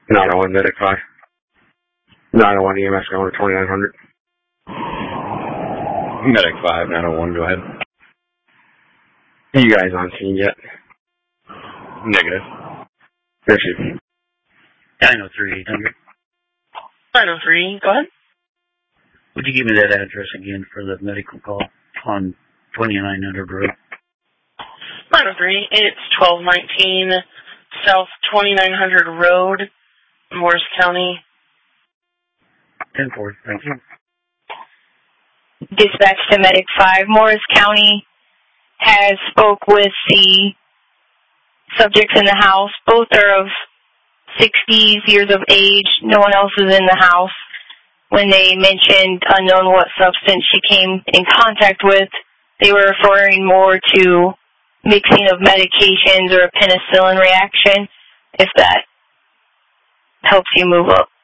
901 Medic 5. 901 EMS going to 2900. Medic 5, 901, go ahead. Are you guys on scene yet? Negative. Richard. 903, 800. 903, go ahead. Would you give me that address again for the medical call on 2900 Road? 903, it's 1219 South 2900 Road, Morris County. 10-4, thank you. Dispatch to Medic 5. Morris County has spoke with the subjects in the house. Both are of 60s, years of age. No one else is in the house. When they mentioned unknown what substance she came in contact with, they were referring more to mixing of medications or a penicillin reaction, if that helps you move up.